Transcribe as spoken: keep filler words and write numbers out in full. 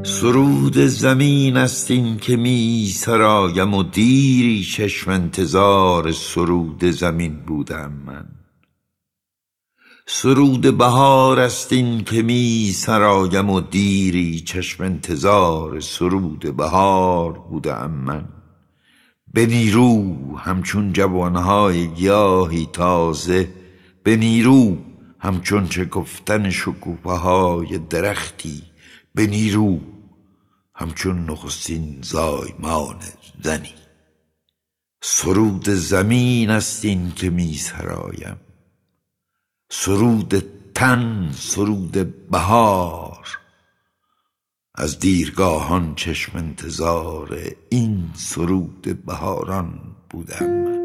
سرود زمین است این که می سرایم و دیری چشم انتظار سرود زمین بودم من. سرود بهار است این که می سرایم و دیری چشم انتظار سرود بهار بودم من. به نیرو همچون جوانهای گیاهی تازه، به نیرو همچون شکفتن شکوفه‌های درختی، به نیرو همچون نخستین زایمان زنی. سرود زمین است این که می سرایم، سرود تن، سرود بهار. از دیرگاهان چشم انتظار این سرود بهاران بودم من.